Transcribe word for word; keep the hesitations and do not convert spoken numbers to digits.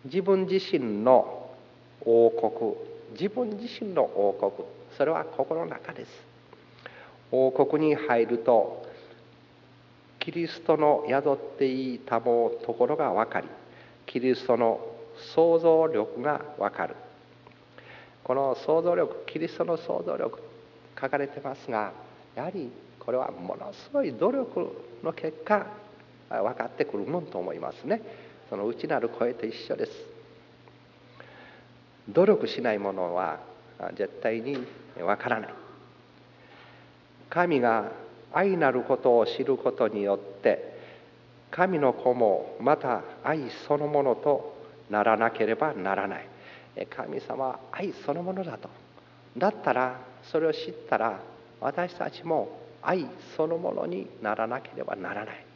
自分自身の王国、自分自身の王国、それは心の中です。王国に入るとキリストの宿っていたもうところが分かり、キリストの想像力が分かる。この想像力、キリストの想像力書かれてますが、やはりこれはものすごい努力の結果分かってくるもんと思いますね。その内なる声と一緒です。努力しないものは絶対に分からない。神が愛なることを知ることによって神の子もまた愛そのものとならなければならない。神様は愛そのものだと。だったらそれを知ったら私たちも愛そのものにならなければならない。